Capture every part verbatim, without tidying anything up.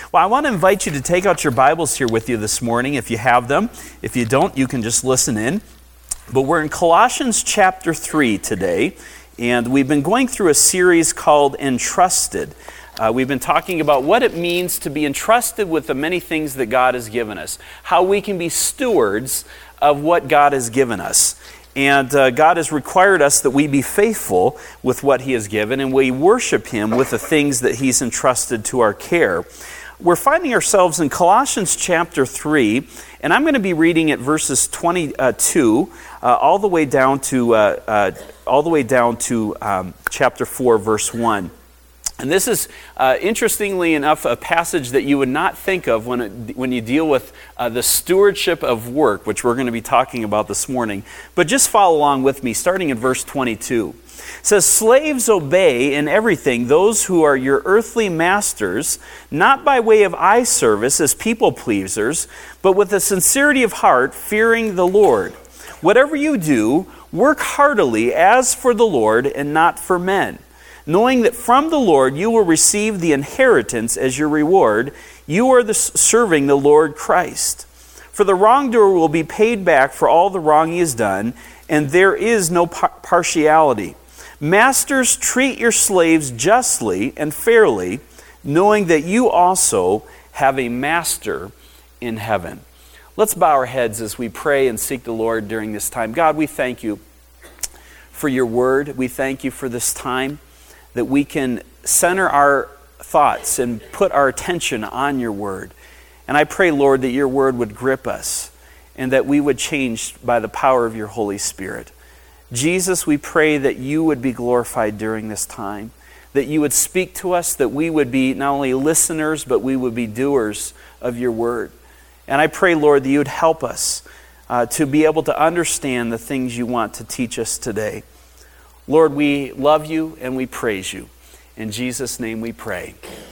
Well, I want to invite you to take out your Bibles here with you this morning if you have them. If you don't, you can just listen in. But we're in Colossians chapter three today, and we've been going through a series called Entrusted. Uh, we've been talking about what it means to be entrusted with the many things that God has given us, how we can be stewards of what God has given us. And uh, God has required us that we be faithful with what He has given, and we worship Him with the things that He's entrusted to our care. We're finding ourselves in Colossians chapter three, and I'm going to be reading at verses twenty-two uh, all the way down to uh, uh, all the way down to um, chapter four, verse one. And this is, uh, interestingly enough, a passage that you would not think of when it, when you deal with uh, the stewardship of work, which we're going to be talking about this morning. But just follow along with me, starting in verse twenty-two. It says, "Slaves, obey in everything those who are your earthly masters, not by way of eye service as people pleasers, but with a sincerity of heart, fearing the Lord. Whatever you do, work heartily as for the Lord and not for men, knowing that from the Lord you will receive the inheritance as your reward. You are the, serving the Lord Christ. For the wrongdoer will be paid back for all the wrong he has done, and there is no par- partiality. Masters, treat your slaves justly and fairly, knowing that you also have a master in heaven." Let's bow our heads as we pray and seek the Lord during this time. God, we thank you for your word. We thank you for this time that we can center our thoughts and put our attention on your word. And I pray, Lord, that your word would grip us and that we would change by the power of your Holy Spirit. Jesus, we pray that you would be glorified during this time, that you would speak to us, that we would be not only listeners, but we would be doers of your word. And I pray, Lord, that you would help us uh, to be able to understand the things you want to teach us today. Lord, we love you and we praise you. In Jesus' name we pray.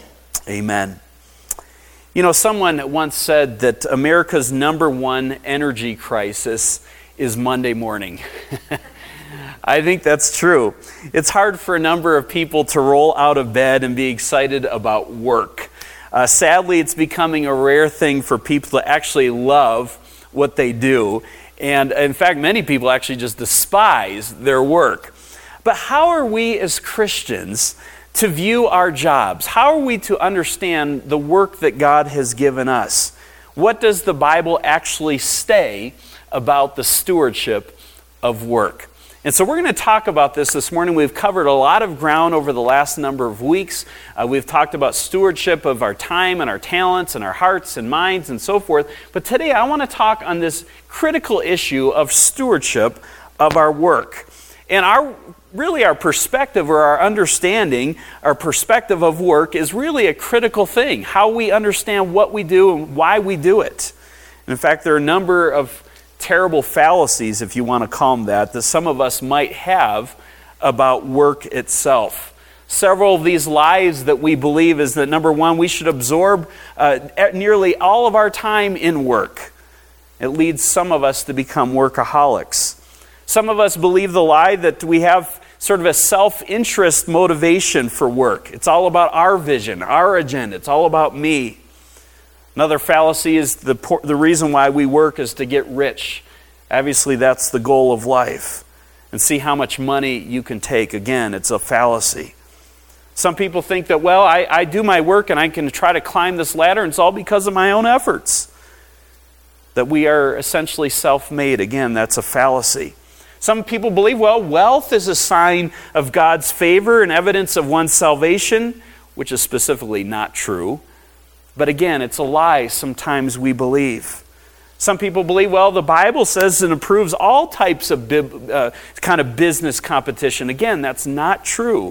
Amen. You know, someone once said that America's number one energy crisis is Monday morning. I think that's true. It's hard for a number of people to roll out of bed and be excited about work. Uh, sadly, it's becoming a rare thing for people to actually love what they do. And in fact, many people actually just despise their work. But how are we as Christians to view our jobs? How are we to understand the work that God has given us? What does the Bible actually say about the stewardship of work? And so we're going to talk about this this morning. We've covered a lot of ground over the last number of weeks. Uh, we've talked about stewardship of our time and our talents and our hearts and minds and so forth. But today I want to talk on this critical issue of stewardship of our work. And our really our perspective or our understanding, our perspective of work is really a critical thing. How we understand what we do and why we do it. And in fact, there are a number of terrible fallacies, if you want to call them that, that some of us might have about work itself. Several of these lies that we believe is that, number one, we should absorb uh, nearly all of our time in work. It leads some of us to become workaholics. Some of us believe the lie that we have sort of a self-interest motivation for work. It's all about our vision, our agenda. It's all about me. Another fallacy is the the reason why we work is to get rich. Obviously, that's the goal of life. And see how much money you can take. Again, it's a fallacy. Some people think that, well, I, I do my work and I can try to climb this ladder and it's all because of my own efforts. That we are essentially self-made. Again, that's a fallacy. Some people believe, well, wealth is a sign of God's favor and evidence of one's salvation, which is specifically not true. But again, it's a lie sometimes we believe. Some people believe, well, the Bible says and approves all types of bib, uh, kind of business competition. Again, that's not true.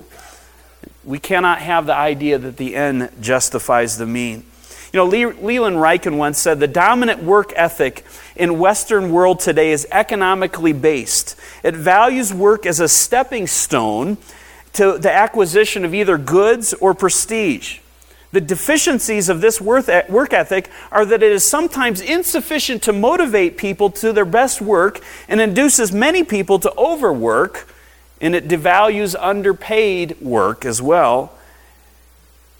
We cannot have the idea that the end justifies the mean. You know, Le- Leland Ryken once said, the dominant work ethic in Western world today is economically based. It values work as a stepping stone to the acquisition of either goods or prestige. The deficiencies of this work ethic are that it is sometimes insufficient to motivate people to their best work and induces many people to overwork, and it devalues underpaid work as well.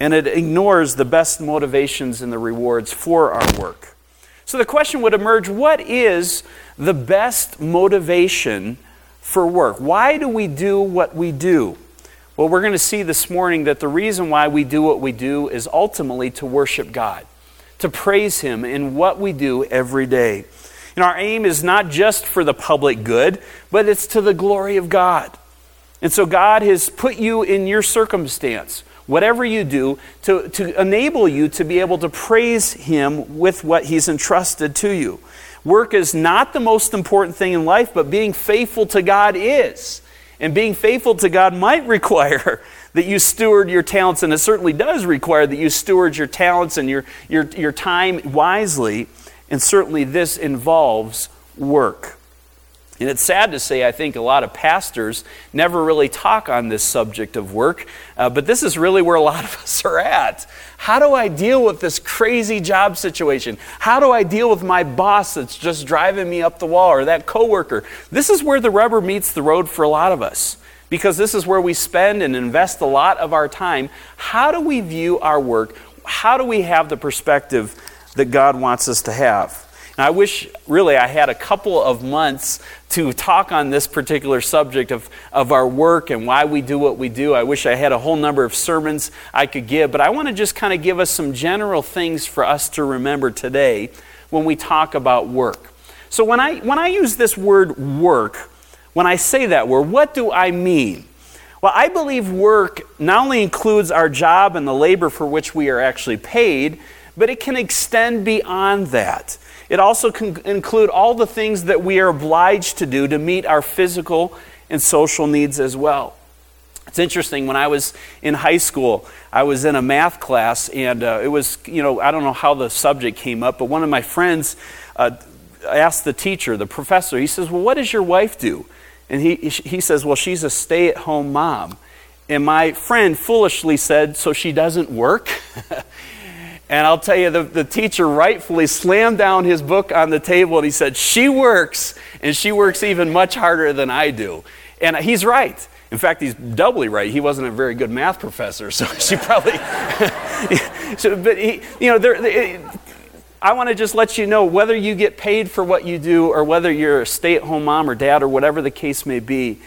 and it ignores the best motivations and the rewards for our work. So the question would emerge, what is the best motivation for work? Why do we do what we do? Well, we're going to see this morning that the reason why we do what we do is ultimately to worship God, to praise Him in what we do every day. And our aim is not just for the public good, but it's to the glory of God. And so God has put you in your circumstance, whatever you do, to, to enable you to be able to praise Him with what He's entrusted to you. Work is not the most important thing in life, but being faithful to God is. And being faithful to God might require that you steward your talents, and it certainly does require that you steward your talents and your, your, your time wisely, and certainly this involves work. And it's sad to say, I think a lot of pastors never really talk on this subject of work, uh, but this is really where a lot of us are at. How do I deal with this crazy job situation? How do I deal with my boss that's just driving me up the wall, or that coworker? This is where the rubber meets the road for a lot of us, because this is where we spend and invest a lot of our time. How do we view our work? How do we have the perspective that God wants us to have? And I wish, really, I had a couple of months to talk on this particular subject of, of our work and why we do what we do. I wish I had a whole number of sermons I could give, but I want to just kind of give us some general things for us to remember today when we talk about work. So when I when I use this word work, when I say that word, what do I mean? Well, I believe work not only includes our job and the labor for which we are actually paid, but it can extend beyond that. It also can include all the things that we are obliged to do to meet our physical and social needs as well. It's interesting, when I was in high school, I was in a math class, and uh, it was, you know, I don't know how the subject came up, but one of my friends uh, asked the teacher, the professor, he says, well, what does your wife do? And he, he says, well, she's a stay-at-home mom. And my friend foolishly said, so she doesn't work? And I'll tell you, the, the teacher rightfully slammed down his book on the table and he said, she works, and she works even much harder than I do. And he's right. In fact, he's doubly right. He wasn't a very good math professor, so she probably... so, but, he, you know, there, it, I want to just let you know, whether you get paid for what you do or whether you're a stay-at-home mom or dad or whatever the case may be,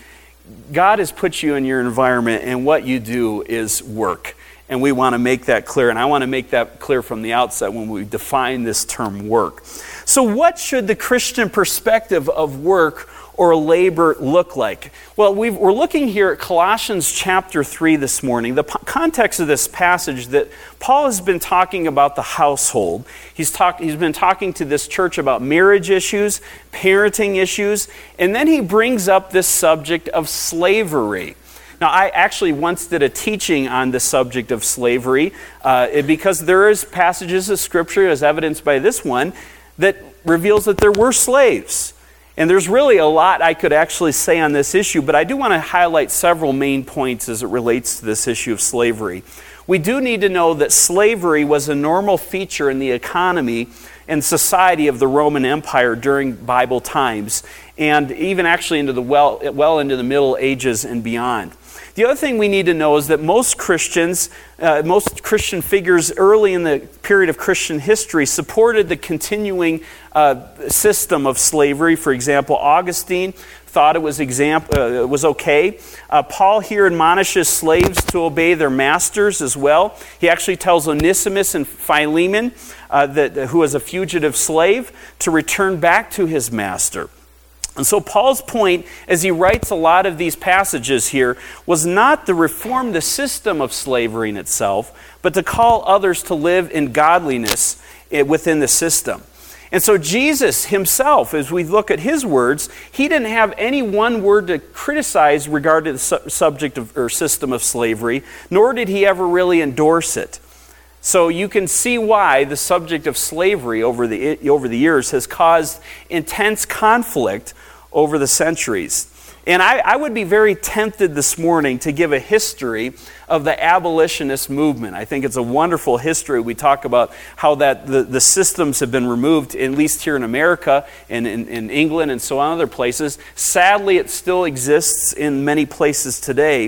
God has put you in your environment, and what you do is work. And we want to make that clear, and I want to make that clear from the outset when we define this term work. So what should the Christian perspective of work or labor look like? Well, we've, we're looking here at Colossians chapter three this morning. The p- context of this passage, that Paul has been talking about the household. He's, talk, he's been talking to this church about marriage issues, parenting issues, and then he brings up this subject of slavery. Now, I actually once did a teaching on the subject of slavery uh, because there is passages of Scripture, as evidenced by this one, that reveals that there were slaves. And there's really a lot I could actually say on this issue, but I do want to highlight several main points as it relates to this issue of slavery. We do need to know that slavery was a normal feature in the economy and society of the Roman Empire during Bible times, and even actually into the well, well into the Middle Ages and beyond. The other thing we need to know is that most Christians, uh, most Christian figures early in the period of Christian history supported the continuing uh, system of slavery. For example, Augustine thought it was, exam- uh, it was okay. Uh, Paul here admonishes slaves to obey their masters as well. He actually tells Onesimus and Philemon, uh, that, who was a fugitive slave, to return back to his master. And so Paul's point, as he writes a lot of these passages here, was not to reform the system of slavery in itself, but to call others to live in godliness within the system. And so Jesus himself, as we look at his words, he didn't have any one word to criticize regarding the su- subject of, or system of slavery, nor did he ever really endorse it. So you can see why the subject of slavery over the over the years has caused intense conflict over the centuries. And I, I would be very tempted this morning to give a history of the abolitionist movement. I think it's a wonderful history. We talk about how that the, the systems have been removed, at least here in America and in, in England and so on other places. Sadly, it still exists in many places today.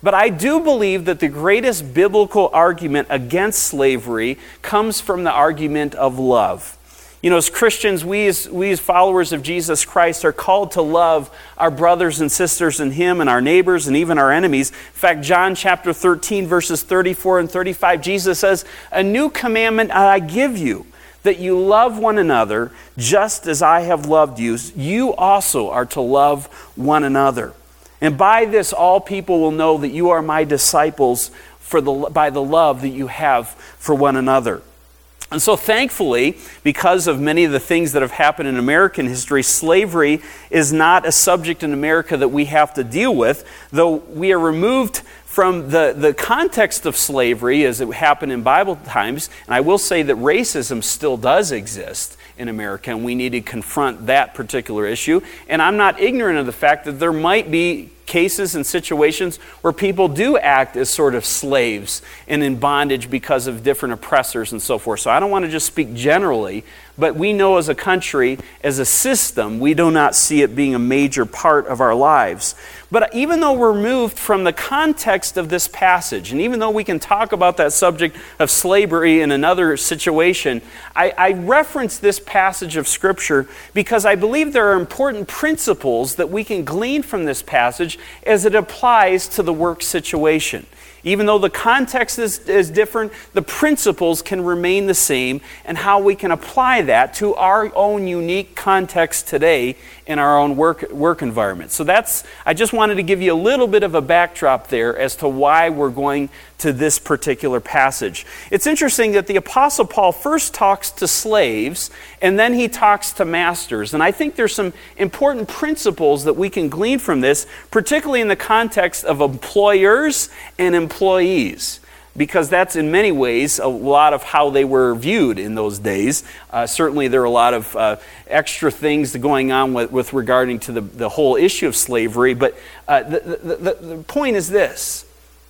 But I do believe that the greatest biblical argument against slavery comes from the argument of love. You know, as Christians, we as, we as followers of Jesus Christ are called to love our brothers and sisters in Him and our neighbors and even our enemies. In fact, John chapter thirteen, verses thirty-four and thirty-five, Jesus says, "A new commandment I give you, that you love one another just as I have loved you. You also are to love one another. And by this all people will know that you are my disciples for the, by the love that you have for one another." And so thankfully, because of many of the things that have happened in American history, slavery is not a subject in America that we have to deal with, though we are removed from the, the context of slavery as it happened in Bible times. And I will say that racism still does exist in America, and we need to confront that particular issue. And I'm not ignorant of the fact that there might be cases and situations where people do act as sort of slaves and in bondage because of different oppressors and so forth. So I don't want to just speak generally, but we know as a country, as a system, we do not see it being a major part of our lives. But even though we're removed from the context of this passage, and even though we can talk about that subject of slavery in another situation, I, I reference this passage of Scripture because I believe there are important principles that we can glean from this passage as it applies to the work situation. Even though the context is, is different, the principles can remain the same, and how we can apply that to our own unique context today in our own work, work environment. So that's, I just wanted to give you a little bit of a backdrop there as to why we're going to this particular passage. It's interesting that the Apostle Paul first talks to slaves, and then he talks to masters. And I think there's some important principles that we can glean from this, particularly in the context of employers and employees, because that's in many ways a lot of how they were viewed in those days. Uh, certainly there are a lot of uh, extra things going on with, with regarding to the, the whole issue of slavery, but uh, the, the, the, the point is this,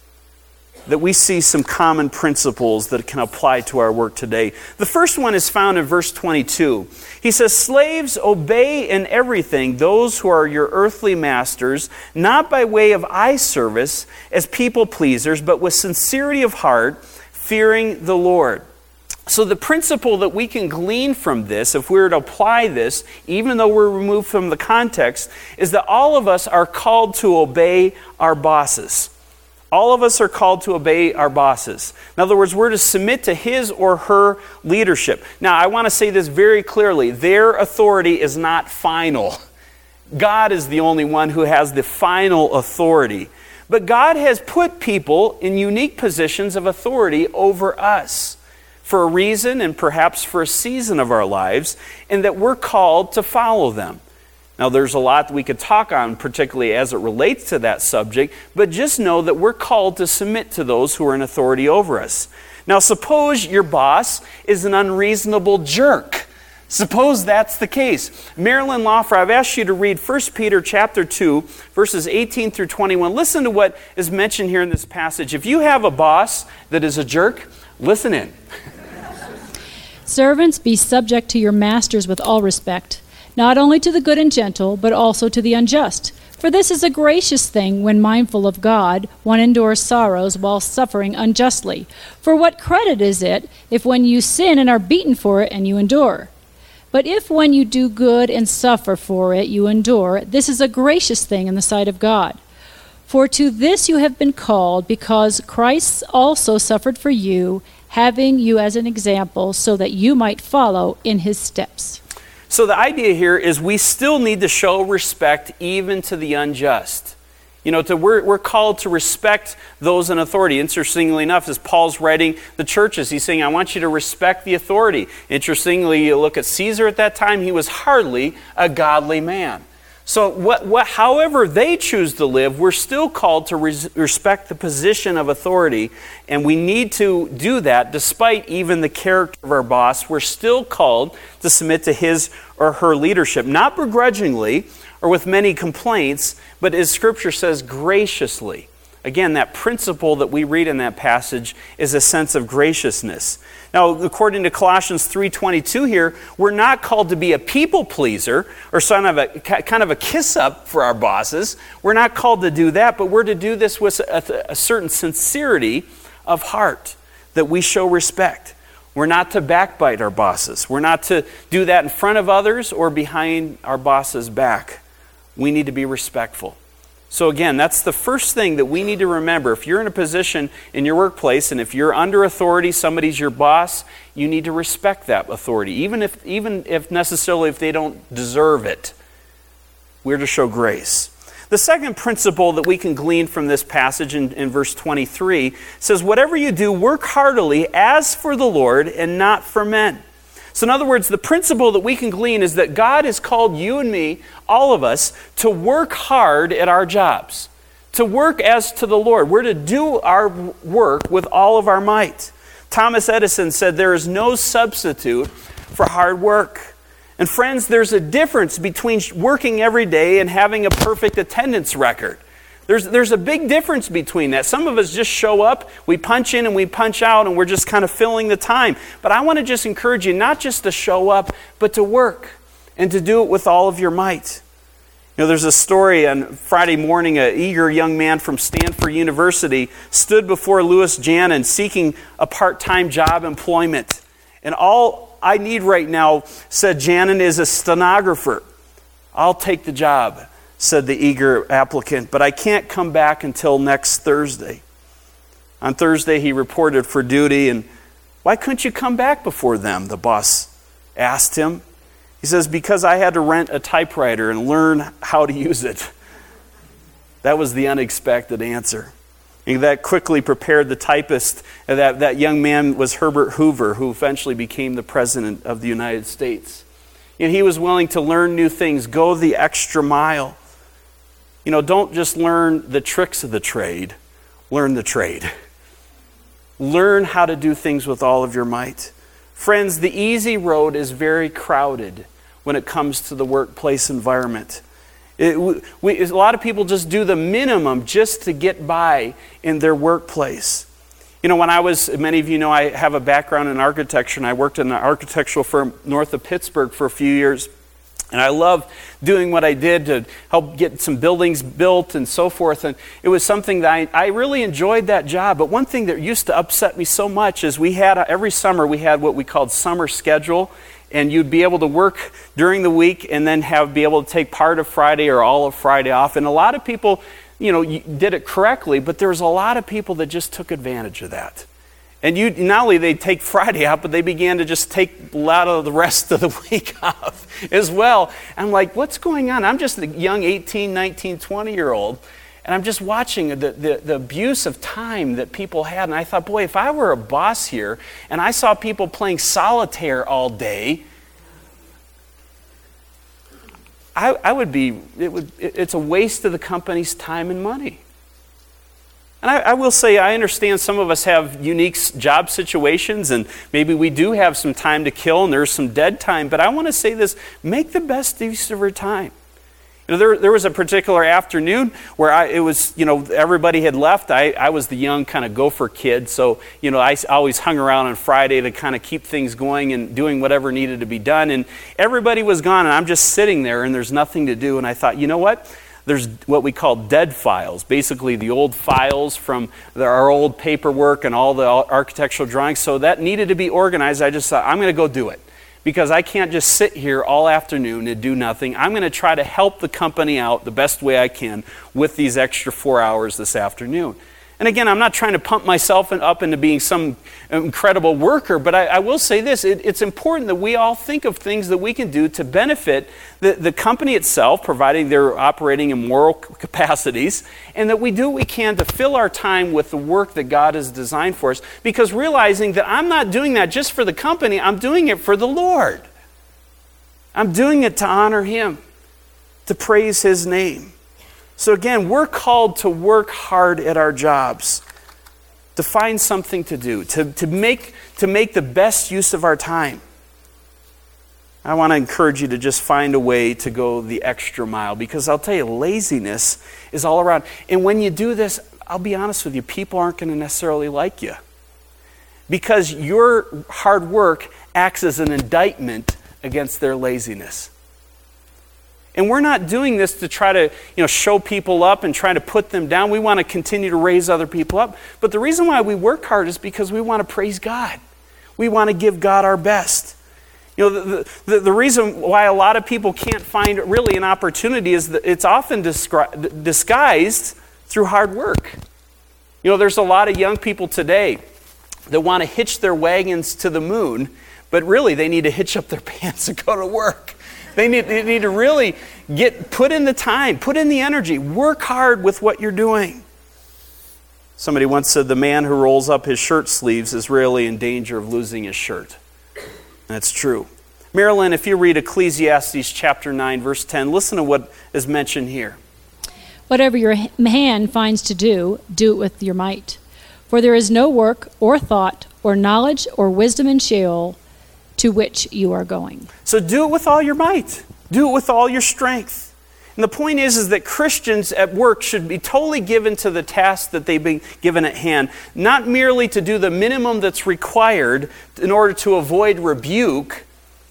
that we see some common principles that can apply to our work today. The first one is found in verse twenty-two. He says, "Slaves, obey in everything those who are your earthly masters, not by way of eye service as people pleasers, but with sincerity of heart, fearing the Lord." So the principle that we can glean from this, if we were to apply this, even though we're removed from the context, is that all of us are called to obey our bosses. All of us are called to obey our bosses. In other words, we're to submit to his or her leadership. Now, I want to say this very clearly. Their authority is not final. God is the only one who has the final authority. But God has put people in unique positions of authority over us for a reason and perhaps for a season of our lives, and that we're called to follow them. Now, there's a lot that we could talk on, particularly as it relates to that subject, but just know that we're called to submit to those who are in authority over us. Now, suppose your boss is an unreasonable jerk. Suppose that's the case. Marilyn Lawfer, I've asked you to read First Peter chapter two, verses eighteen through twenty-one. Listen to what is mentioned here in this passage. If you have a boss that is a jerk, listen in. Servants, be subject to your masters with all respect, not only to the good and gentle, but also to the unjust. For this is a gracious thing when mindful of God, one endures sorrows while suffering unjustly. For what credit is it if when you sin and are beaten for it and you endure? But if when you do good and suffer for it you endure, this is a gracious thing in the sight of God. For to this you have been called, because Christ also suffered for you, having you as an example, so that you might follow in his steps. So the idea here is we still need to show respect even to the unjust. You know, to, we're, we're called to respect those in authority. Interestingly enough, as Paul's writing the churches, he's saying, I want you to respect the authority. Interestingly, you look at Caesar at that time, he was hardly a godly man. So what, what, however they choose to live, we're still called to res- respect the position of authority, and we need to do that despite even the character of our boss. We're still called to submit to his or her leadership, not begrudgingly or with many complaints, but as Scripture says, graciously. Again, that principle that we read in that passage is a sense of graciousness. Now, according to Colossians three twenty-two here, we're not called to be a people pleaser or kind of a, kind of a kiss up for our bosses. We're not called to do that, but we're to do this with a, a certain sincerity of heart, that we show respect. We're not to backbite our bosses. We're not to do that in front of others or behind our boss's back. We need to be respectful. So again, that's the first thing that we need to remember. If you're in a position in your workplace and if you're under authority, somebody's your boss, you need to respect that authority, even if even if necessarily if they don't deserve it. We're to show grace. The second principle that we can glean from this passage in, in verse twenty-three says, whatever you do, work heartily as for the Lord and not for men. So in other words, the principle that we can glean is that God has called you and me, all of us, to work hard at our jobs, to work as to the Lord. We're to do our work with all of our might. Thomas Edison said there is no substitute for hard work. And friends, there's a difference between working every day and having a perfect attendance record. There's, there's a big difference between that. Some of us just show up, we punch in and we punch out, and we're just kind of filling the time. But I want to just encourage you not just to show up, but to work and to do it with all of your might. You know, there's a story on Friday morning, an eager young man from Stanford University stood before Louis Jannon seeking a part-time job employment. And all I need right now, said Jannon, is a stenographer. I'll take the job, said the eager applicant, but I can't come back until next Thursday. On Thursday, he reported for duty, and why couldn't you come back before them, the boss asked him. He says, because I had to rent a typewriter and learn how to use it. That was the unexpected answer. And that quickly prepared the typist. That, that young man was Herbert Hoover, who eventually became the President of the United States. And he was willing to learn new things, go the extra mile. You know, don't just learn the tricks of the trade, learn the trade. Learn how to do things with all of your might. Friends, the easy road is very crowded when it comes to the workplace environment. It, we, a lot of people just do the minimum just to get by in their workplace. You know, when I was, many of you know I have a background in architecture, and I worked in an architectural firm north of Pittsburgh for a few years. And I loved doing what I did to help get some buildings built and so forth. And it was something that I, I really enjoyed that job. But one thing that used to upset me so much is we had, every summer we had what we called summer schedule. And you'd be able to work during the week and then have be able to take part of Friday or all of Friday off. And a lot of people, you know, did it correctly, but there was a lot of people that just took advantage of that. And you not only they take Friday off, but they began to just take a lot of the rest of the week off as well. And I'm like, what's going on? I'm just a young eighteen, nineteen, twenty-year-old, and I'm just watching the, the, the abuse of time that people had. And I thought, boy, if I were a boss here and I saw people playing solitaire all day, I, I would be, it would, it's a waste of the company's time and money. And I, I will say, I understand some of us have unique job situations, and maybe we do have some time to kill, and there's some dead time. But I want to say this, make the best use of your time. You know, there, there was a particular afternoon where I, it was, you know, everybody had left. I, I was the young kind of gopher kid, so, you know, I always hung around on Friday to kind of keep things going and doing whatever needed to be done. And everybody was gone, and I'm just sitting there, and there's nothing to do. And I thought, you know what? There's what we call dead files, basically the old files from the, our old paperwork and all the architectural drawings. So that needed to be organized. I just thought, I'm going to go do it. Because I can't just sit here all afternoon and do nothing. I'm going to try to help the company out the best way I can with these extra four hours this afternoon. And again, I'm not trying to pump myself up into being some incredible worker, but I, I will say this, it, it's important that we all think of things that we can do to benefit the, the company itself, providing they're operating in moral capacities, and that we do what we can to fill our time with the work that God has designed for us, because realizing that I'm not doing that just for the company, I'm doing it for the Lord. I'm doing it to honor Him, to praise His name. So again, we're called to work hard at our jobs, to find something to do, to, to, make, to make the best use of our time. I want to encourage you to just find a way to go the extra mile, because I'll tell you, laziness is all around. And when you do this, I'll be honest with you, people aren't going to necessarily like you. Because your hard work acts as an indictment against their laziness. And we're not doing this to try to, you know, show people up and try to put them down. We want to continue to raise other people up. But the reason why we work hard is because we want to praise God. We want to give God our best. You know, the, the, the reason why a lot of people can't find really an opportunity is that it's often discri- disguised through hard work. You know, there's a lot of young people today that want to hitch their wagons to the moon, but really they need to hitch up their pants and go to work. They need, they need to really get put in the time, put in the energy, work hard with what you're doing. Somebody once said the man who rolls up his shirt sleeves is rarely in danger of losing his shirt. That's true. Marilyn, if you read Ecclesiastes chapter nine, verse ten, listen to what is mentioned here. Whatever your hand finds to do, do it with your might. For there is no work or thought or knowledge or wisdom in Sheol to which you are going. So do it with all your might. Do it with all your strength. And the point is, is that Christians at work should be totally given to the task that they've been given at hand, not merely to do the minimum that's required in order to avoid rebuke,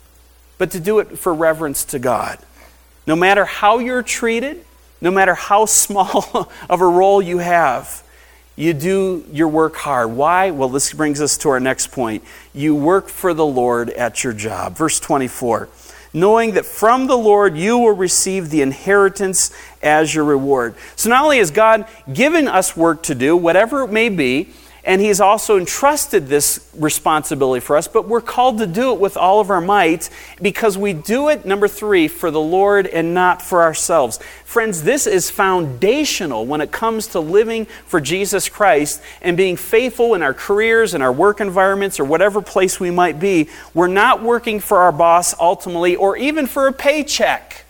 but to do it for reverence to God. No matter how you're treated, no matter how small of a role you have, you do your work hard. Why? Well, this brings us to our next point. You work for the Lord at your job. Verse twenty-four. Knowing that from the Lord you will receive the inheritance as your reward. So not only has God given us work to do, whatever it may be, and He's also entrusted this responsibility for us, but we're called to do it with all of our might because we do it, number three, for the Lord and not for ourselves. Friends, this is foundational when it comes to living for Jesus Christ and being faithful in our careers and our work environments or whatever place we might be. We're not working for our boss ultimately or even for a paycheck.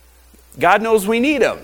God knows we need Him.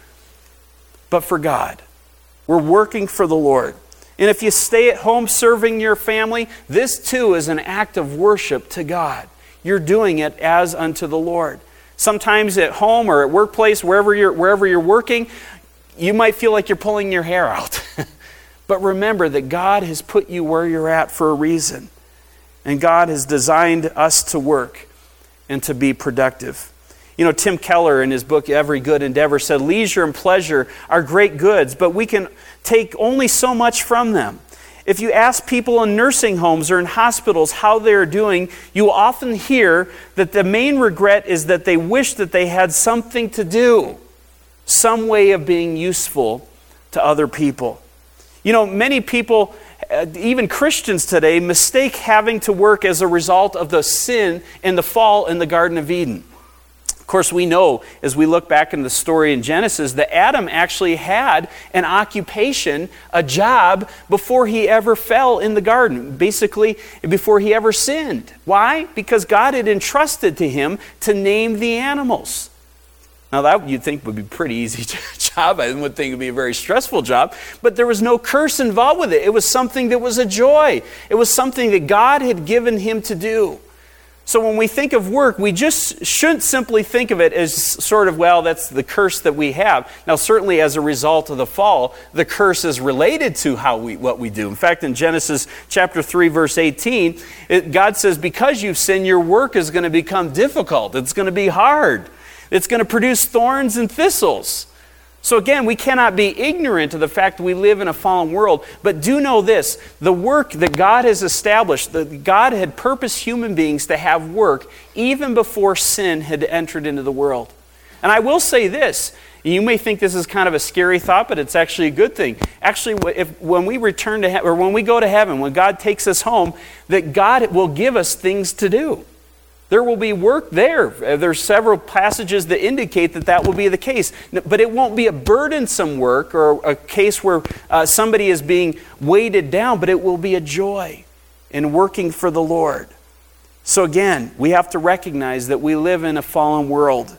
But for God, we're working for the Lord. And if you stay at home serving your family, this too is an act of worship to God. You're doing it as unto the Lord. Sometimes at home or at workplace, wherever you're, wherever you're working, you might feel like you're pulling your hair out. But remember that God has put you where you're at for a reason. And God has designed us to work and to be productive. You know, Tim Keller in his book, Every Good Endeavor, said, leisure and pleasure are great goods, but we can take only so much from them. If you ask people in nursing homes or in hospitals how they're doing, you will often hear that the main regret is that they wish that they had something to do, some way of being useful to other people. You know, many people, even Christians today, mistake having to work as a result of the sin and the fall in the Garden of Eden. Of course, we know, as we look back in the story in Genesis, that Adam actually had an occupation, a job, before he ever fell in the garden. Basically, before he ever sinned. Why? Because God had entrusted to him to name the animals. Now that you'd think would be a pretty easy job. I wouldn't think it would be a very stressful job. But there was no curse involved with it. It was something that was a joy. It was something that God had given him to do. So when we think of work, we just shouldn't simply think of it as sort of, well, that's the curse that we have. Now, certainly as a result of the fall, the curse is related to how we what we do. In fact, in Genesis chapter three, verse eighteen, it, God says, because you've sinned, your work is going to become difficult. It's going to be hard. It's going to produce thorns and thistles. So again, we cannot be ignorant of the fact that we live in a fallen world, but do know this, the work that God has established, that God had purposed human beings to have work even before sin had entered into the world. And I will say this, you may think this is kind of a scary thought, but it's actually a good thing. Actually, if, when we return to he- or when we go to heaven, when God takes us home, that God will give us things to do. There will be work there. There's several passages that indicate that that will be the case. But it won't be a burdensome work or a case where uh, somebody is being weighted down, but it will be a joy in working for the Lord. So again, we have to recognize that we live in a fallen world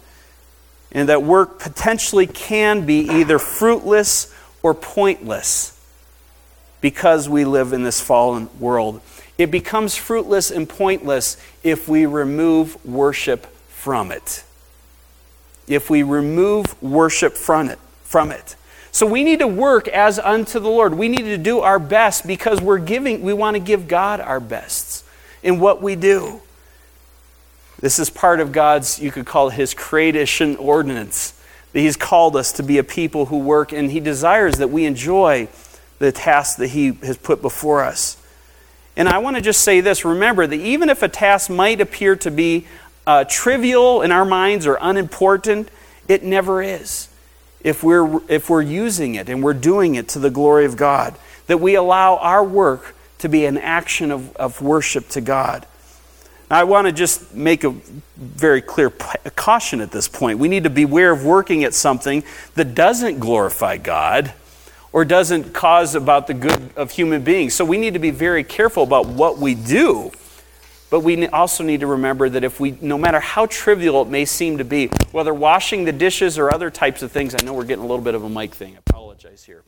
and that work potentially can be either fruitless or pointless because we live in this fallen world. It becomes fruitless and pointless if we remove worship from it. If we remove worship from it, from it. So we need to work as unto the Lord. We need to do our best because we're giving, we want to give God our best in what we do. This is part of God's, you could call it his creation ordinance. That he's called us to be a people who work, and he desires that we enjoy the task that he has put before us. And I want to just say this, remember that even if a task might appear to be uh, trivial in our minds or unimportant, it never is. If we're, if we're using it and we're doing it to the glory of God, that we allow our work to be an action of, of worship to God. Now, I want to just make a very clear caution at this point. We need to beware of working at something that doesn't glorify God or doesn't cause about the good of human beings. So we need to be very careful about what we do. But we also need to remember that if we, no matter how trivial it may seem to be, whether washing the dishes or other types of things, I know we're getting a little bit of a mic thing. I apologize here.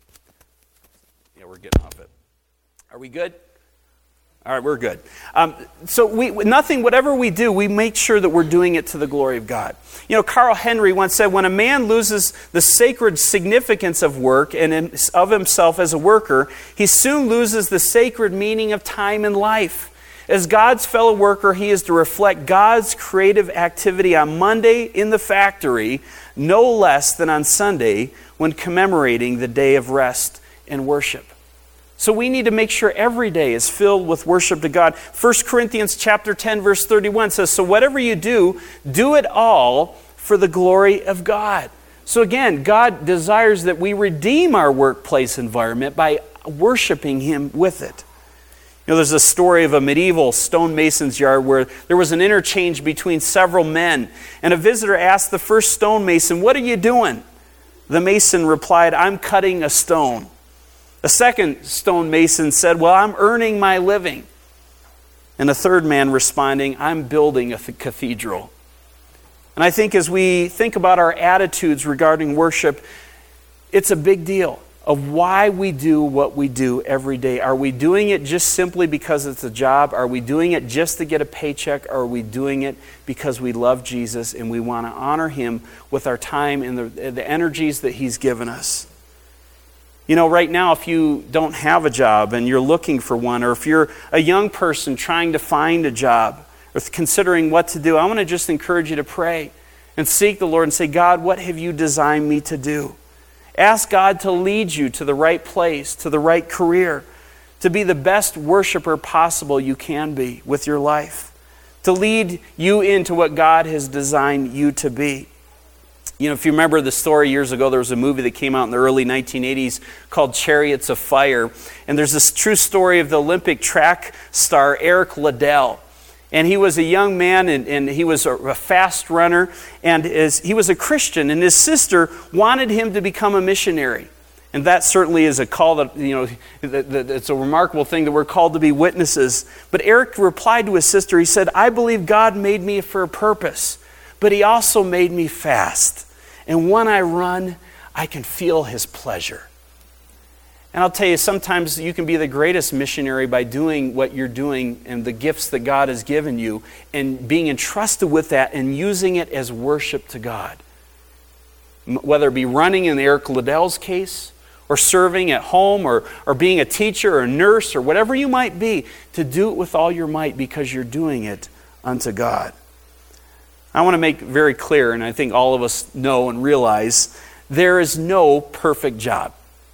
Yeah, we're getting off it. Are we good? All right, we're good. Um, so we, nothing, whatever we do, we make sure that we're doing it to the glory of God. You know, Carl Henry once said, when a man loses the sacred significance of work and of himself as a worker, he soon loses the sacred meaning of time and life. As God's fellow worker, he is to reflect God's creative activity on Monday in the factory, no less than on Sunday when commemorating the day of rest and worship. So we need to make sure every day is filled with worship to God. First Corinthians chapter ten, verse thirty-one says, so whatever you do, do it all for the glory of God. So again, God desires that we redeem our workplace environment by worshiping him with it. You know, there's a story of a medieval stonemason's yard where there was an interchange between several men, and a visitor asked the first stonemason, what are you doing? The mason replied, I'm cutting a stone. A second stonemason said, well, I'm earning my living. And a third man responding, I'm building a th- cathedral. And I think as we think about our attitudes regarding worship, it's a big deal of why we do what we do every day. Are we doing it just simply because it's a job? Are we doing it just to get a paycheck? Or are we doing it because we love Jesus and we want to honor him with our time and the, the energies that he's given us? You know, right now, if you don't have a job and you're looking for one, or if you're a young person trying to find a job or considering what to do, I want to just encourage you to pray and seek the Lord and say, God, what have you designed me to do? Ask God to lead you to the right place, to the right career, to be the best worshiper possible you can be with your life, to lead you into what God has designed you to be. You know, if you remember the story years ago, there was a movie that came out in the early nineteen eighties called Chariots of Fire. And there's this true story of the Olympic track star Eric Liddell. And he was a young man, and, and he was a, a fast runner, and his, he was a Christian, and his sister wanted him to become a missionary. And that certainly is a call that, you know, that, that it's a remarkable thing that we're called to be witnesses. But Eric replied to his sister, he said, I believe God made me for a purpose, but he also made me fast. And when I run, I can feel his pleasure. And I'll tell you, sometimes you can be the greatest missionary by doing what you're doing and the gifts that God has given you and being entrusted with that and using it as worship to God. Whether it be running in Eric Liddell's case, or serving at home, or, or being a teacher or a nurse, or whatever you might be, to do it with all your might because you're doing it unto God. I want to make very clear, and I think all of us know and realize, there is no perfect job.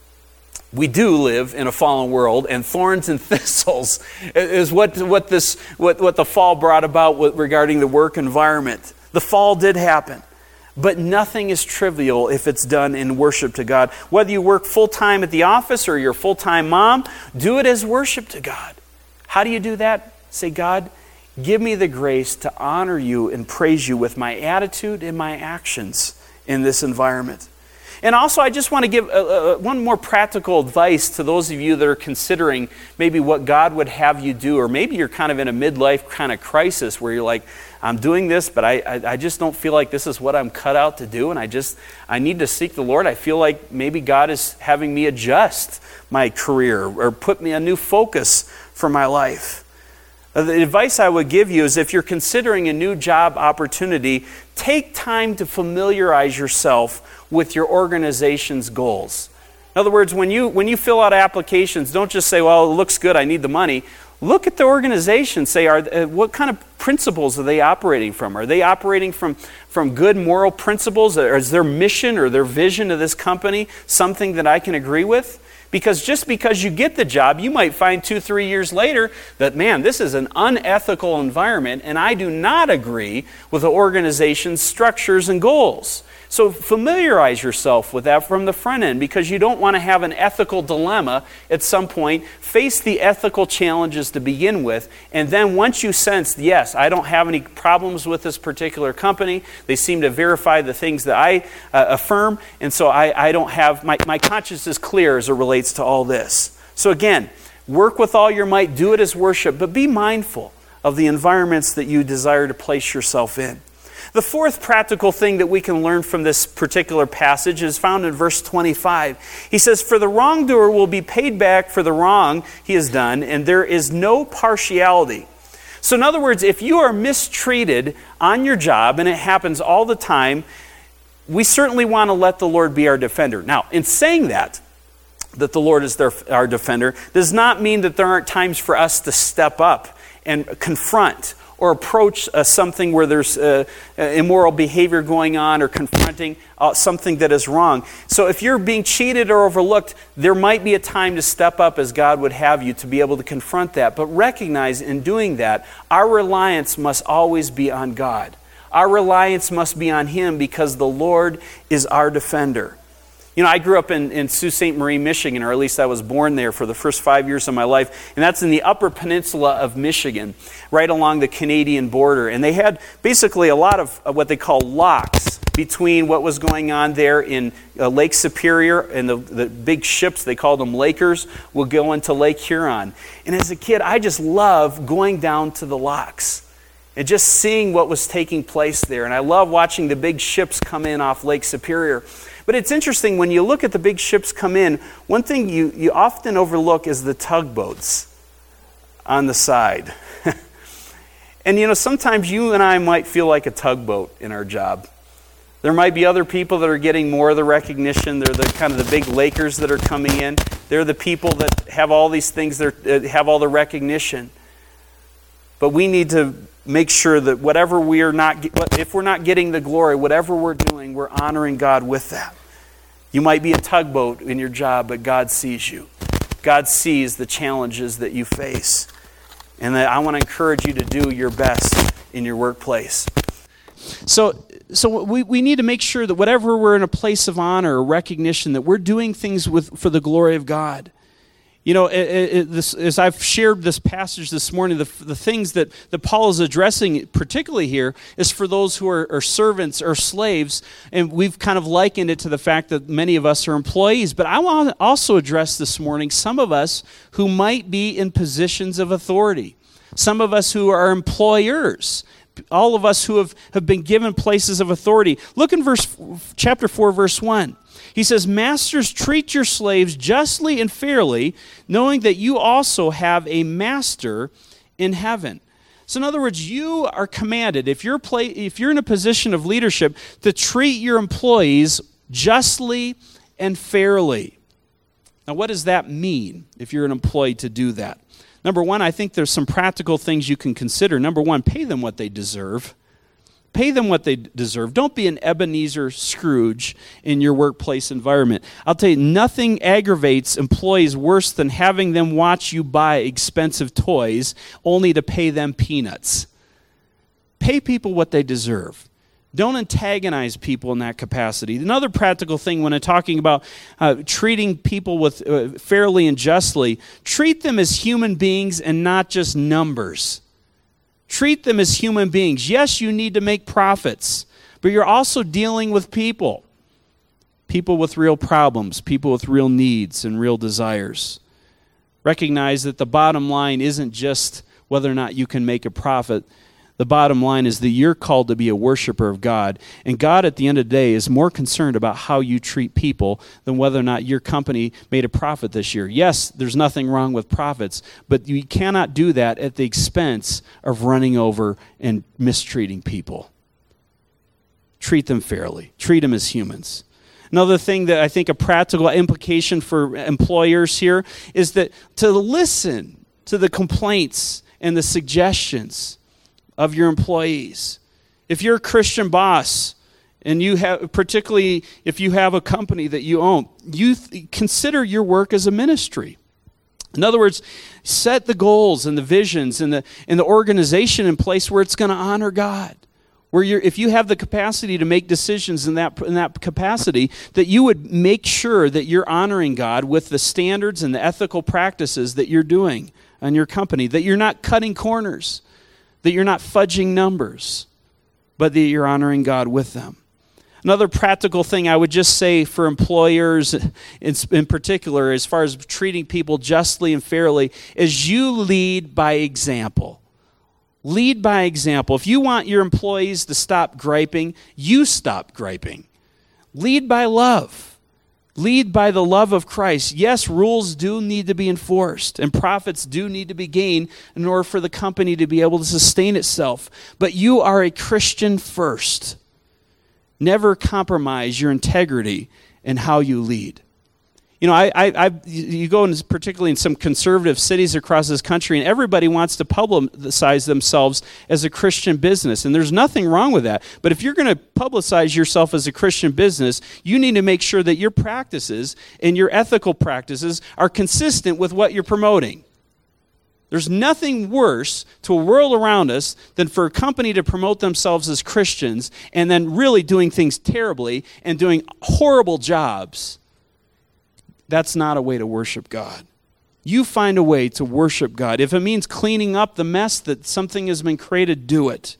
We do live in a fallen world, and thorns and thistles is what, what, this, what, what the fall brought about with, regarding the work environment. The fall did happen, but nothing is trivial if it's done in worship to God. Whether you work full-time at the office or you're a full-time mom, do it as worship to God. How do you do that? Say, God, give me the grace to honor you and praise you with my attitude and my actions in this environment. And also, I just want to give uh, uh, one more practical advice to those of you that are considering maybe what God would have you do, or maybe you're kind of in a midlife kind of crisis where you're like, I'm doing this, but I, I, I just don't feel like this is what I'm cut out to do, and I just, I need to seek the Lord. I feel like maybe God is having me adjust my career or put me a new focus for my life. The advice I would give you is if you're considering a new job opportunity, take time to familiarize yourself with your organization's goals. In other words, when you when you fill out applications, don't just say, well, it looks good, I need the money. Look at the organization. Say, are, uh, what kind of principles are they operating from? Are they operating from, from good moral principles? Or is their mission or their vision of this company something that I can agree with? Because just because you get the job, you might find two, three years later that, man, this is an unethical environment and I do not agree with the organization's structures and goals. So familiarize yourself with that from the front end, because you don't want to have an ethical dilemma at some point. Face the ethical challenges to begin with, and then once you sense, yes, I don't have any problems with this particular company, they seem to verify the things that I uh, affirm, and so I, I don't have, my, my conscience is clear as it relates to all this. So again, work with all your might, do it as worship, but be mindful of the environments that you desire to place yourself in. The fourth practical thing that we can learn from this particular passage is found in verse twenty-five. He says, "For the wrongdoer will be paid back for the wrong he has done, and there is no partiality." So in other words, if you are mistreated on your job, and it happens all the time, we certainly want to let the Lord be our defender. Now, in saying that, that the Lord is their, our defender, does not mean that there aren't times for us to step up and confront or approach uh, something where there's uh, uh, immoral behavior going on, or confronting uh, something that is wrong. So if you're being cheated or overlooked, there might be a time to step up as God would have you to be able to confront that. But recognize in doing that, our reliance must always be on God. Our reliance must be on Him, because the Lord is our defender. You know, I grew up in, in Sault Ste. Marie, Michigan, or at least I was born there for the first five years of my life. And that's in the Upper Peninsula of Michigan, right along the Canadian border. And they had basically a lot of what they call locks between what was going on there in uh, Lake Superior, and the, the big ships, they called them Lakers, would go into Lake Huron. And as a kid, I just loved going down to the locks and just seeing what was taking place there. And I love watching the big ships come in off Lake Superior. But it's interesting, when you look at the big ships come in, one thing you, you often overlook is the tugboats on the side. And you know, sometimes you and I might feel like a tugboat in our job. There might be other people that are getting more of the recognition. They're the kind of the big Lakers that are coming in. They're the people that have all these things, that have all the recognition. But we need to make sure that whatever we are not, if we're not getting the glory, whatever we're doing, we're honoring God with that. You might be a tugboat in your job, but God sees you. God sees the challenges that you face. And that I want to encourage you to do your best in your workplace. So, so we, we need to make sure that whatever we're in a place of honor or recognition, that we're doing things with for the glory of God. You know, it, it, this, as I've shared this passage this morning, the, the things that, that Paul is addressing particularly here is for those who are, are servants or slaves, and we've kind of likened it to the fact that many of us are employees. But I want to also address this morning some of us who might be in positions of authority, some of us who are employers, all of us who have, have been given places of authority. Look in verse chapter four, verse one. He says, "Masters, treat your slaves justly and fairly, knowing that you also have a master in heaven." So in other words, you are commanded, if you're, play, if you're in a position of leadership, to treat your employees justly and fairly. Now, what does that mean if you're an employee to do that? Number one, I think there's some practical things you can consider. Number one, pay them what they deserve. Pay them what they deserve. Don't be an Ebenezer Scrooge in your workplace environment. I'll tell you, nothing aggravates employees worse than having them watch you buy expensive toys only to pay them peanuts. Pay people what they deserve. Don't antagonize people in that capacity. Another practical thing when I'm talking about uh, treating people with uh, fairly and justly, treat them as human beings and not just numbers. Treat them as human beings. Yes, you need to make profits, but you're also dealing with people. People with real problems, people with real needs and real desires. Recognize that the bottom line isn't just whether or not you can make a profit. The bottom line is that you're called to be a worshiper of God. And God, at the end of the day, is more concerned about how you treat people than whether or not your company made a profit this year. Yes, there's nothing wrong with profits, but you cannot do that at the expense of running over and mistreating people. Treat them fairly. Treat them as humans. Another thing that I think a practical implication for employers here is that to listen to the complaints and the suggestions of your employees. If you're a Christian boss, and you have, particularly if you have a company that you own, you th- consider your work as a ministry. In other words, set the goals and the visions and the and the organization in place where it's going to honor God. Where you're, if you have the capacity to make decisions in that in that capacity, that you would make sure that you're honoring God with the standards and the ethical practices that you're doing on your company. That you're not cutting corners, that you're not fudging numbers, but that you're honoring God with them. Another practical thing I would just say for employers in, in particular, as far as treating people justly and fairly, is you lead by example. Lead by example. If you want your employees to stop griping, you stop griping. Lead by love. Lead by the love of Christ. Yes, rules do need to be enforced, and profits do need to be gained in order for the company to be able to sustain itself. But you are a Christian first. Never compromise your integrity in how you lead. You know, I, I, I, you go in, particularly in some conservative cities across this country, and everybody wants to publicize themselves as a Christian business, and there's nothing wrong with that. But if you're going to publicize yourself as a Christian business, you need to make sure that your practices and your ethical practices are consistent with what you're promoting. There's nothing worse to a world around us than for a company to promote themselves as Christians and then really doing things terribly and doing horrible jobs. That's not a way to worship God. You find a way to worship God. If it means cleaning up the mess that something has been created, do it.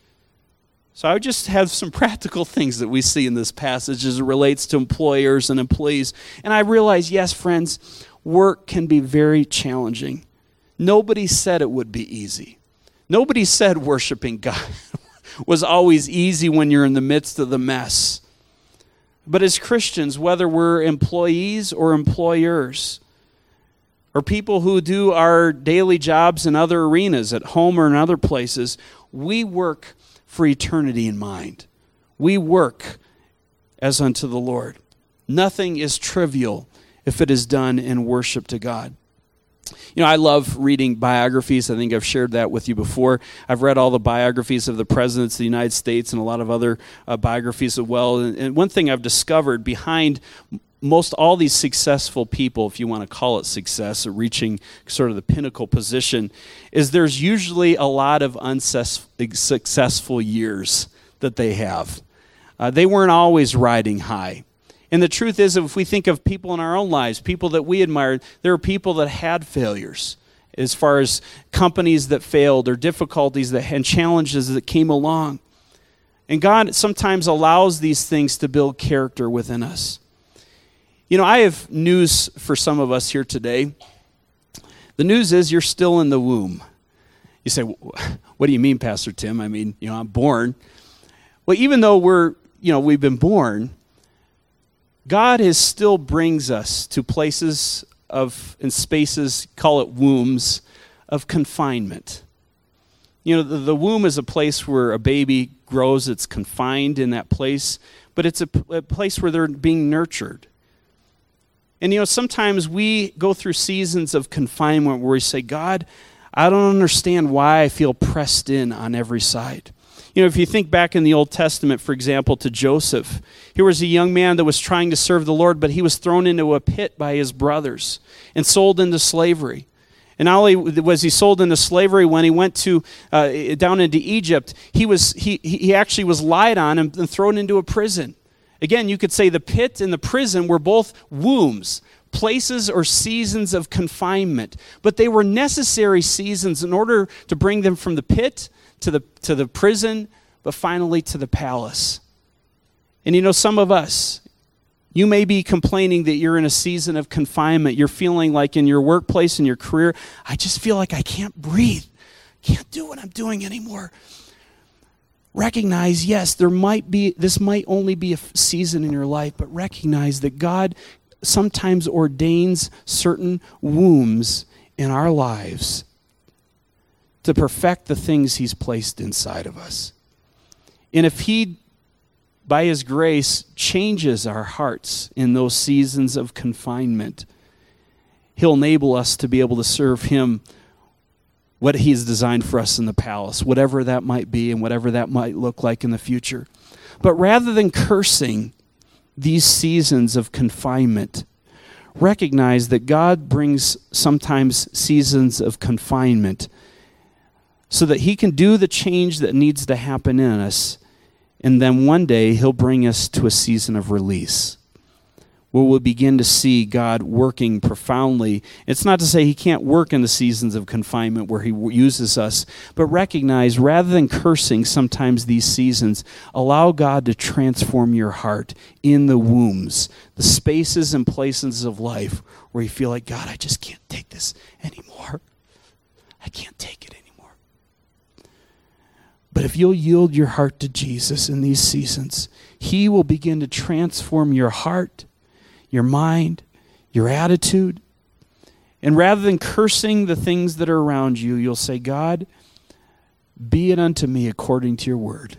So I would just have some practical things that we see in this passage as it relates to employers and employees. And I realize, yes, friends, work can be very challenging. Nobody said it would be easy. Nobody said worshiping God was always easy when you're in the midst of the mess. But as Christians, whether we're employees or employers, or people who do our daily jobs in other arenas, at home or in other places, we work for eternity in mind. We work as unto the Lord. Nothing is trivial if it is done in worship to God. You know, I love reading biographies. I think I've shared that with you before. I've read all the biographies of the presidents of the United States and a lot of other uh, biographies as well. And, and one thing I've discovered behind most all these successful people, if you want to call it success, or reaching sort of the pinnacle position, is there's usually a lot of unsuccessful years that they have. Uh, they weren't always riding high. And the truth is, if we think of people in our own lives, people that we admire, there are people that had failures as far as companies that failed or difficulties that, and challenges that came along. And God sometimes allows these things to build character within us. You know, I have news for some of us here today. The news is you're still in the womb. You say, what do you mean, Pastor Tim? I mean, you know, I'm born. Well, even though we're, you know, we've been born, God is still brings us to places of, in spaces, call it wombs, of confinement. You know, the, the womb is a place where a baby grows. It's confined in that place, but it's a, a place where they're being nurtured. And, you know, sometimes we go through seasons of confinement where we say, God, I don't understand why I feel pressed in on every side. You know, if you think back in the Old Testament, for example, to Joseph, here was a young man that was trying to serve the Lord, but he was thrown into a pit by his brothers and sold into slavery. And not only was he sold into slavery, when he went to uh, down into Egypt, he was he he actually was lied on and, and thrown into a prison. Again, you could say the pit and the prison were both wombs, places or seasons of confinement, but they were necessary seasons in order to bring them from the pit to the to the prison, but finally to the palace. And you know, some of us, you may be complaining that you're in a season of confinement. You're feeling like in your workplace, in your career, I just feel like I can't breathe. Can't do what I'm doing anymore. Recognize, yes, there might be, this might only be a season in your life, but recognize that God sometimes ordains certain wombs in our lives to perfect the things he's placed inside of us. And if he by his grace, changes our hearts in those seasons of confinement. He'll enable us to be able to serve him what he's designed for us in the palace, whatever that might be and whatever that might look like in the future. But rather than cursing these seasons of confinement, recognize that God brings sometimes seasons of confinement so that he can do the change that needs to happen in us, and then one day he'll bring us to a season of release, where we'll begin to see God working profoundly. It's not to say he can't work in the seasons of confinement where he uses us, but recognize, rather than cursing sometimes these seasons, allow God to transform your heart in the wombs, the spaces and places of life where you feel like, God, I just can't take this anymore. I can't take it anymore. But if you'll yield your heart to Jesus in these seasons, he will begin to transform your heart, your mind, your attitude. And rather than cursing the things that are around you, you'll say, God, be it unto me according to your word.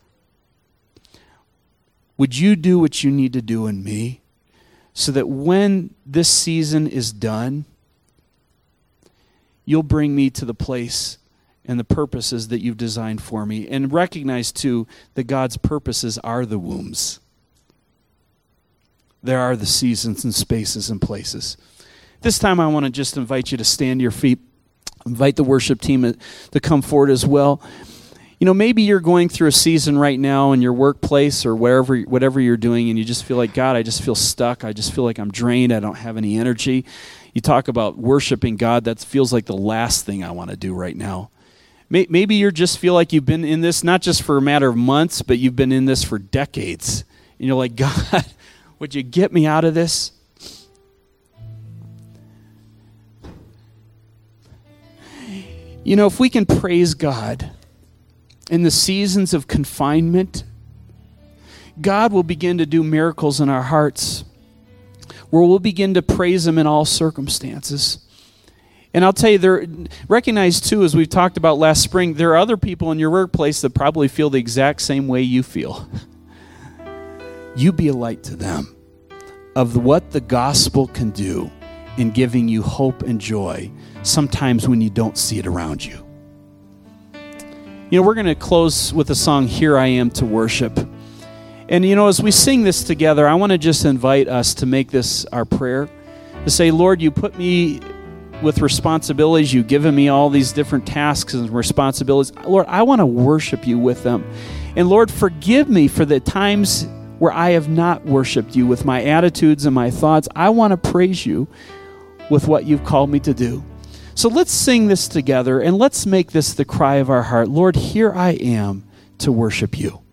Would you do what you need to do in me so that when this season is done, you'll bring me to the place and the purposes that you've designed for me. And recognize, too, that God's purposes are the wombs. There are the seasons and spaces and places. This time I want to just invite you to stand to your feet. Invite the worship team to come forward as well. You know, maybe you're going through a season right now in your workplace or wherever, whatever you're doing, and you just feel like, God, I just feel stuck. I just feel like I'm drained. I don't have any energy. You talk about worshiping God. That feels like the last thing I want to do right now. Maybe you just feel like you've been in this, not just for a matter of months, but you've been in this for decades. And you're like, God, would you get me out of this? You know, if we can praise God in the seasons of confinement, God will begin to do miracles in our hearts, where we'll begin to praise him in all circumstances. And I'll tell you, there, recognize too, as we've talked about last spring, there are other people in your workplace that probably feel the exact same way you feel. You be a light to them of what the gospel can do in giving you hope and joy, sometimes when you don't see it around you. You know, we're going to close with a song, Here I Am to Worship. And, you know, as we sing this together, I want to just invite us to make this our prayer, to say, Lord, you put me with responsibilities. You've given me all these different tasks and responsibilities. Lord, I want to worship you with them. And Lord, forgive me for the times where I have not worshiped you with my attitudes and my thoughts. I want to praise you with what you've called me to do. So let's sing this together and let's make this the cry of our heart. Lord, here I am to worship you.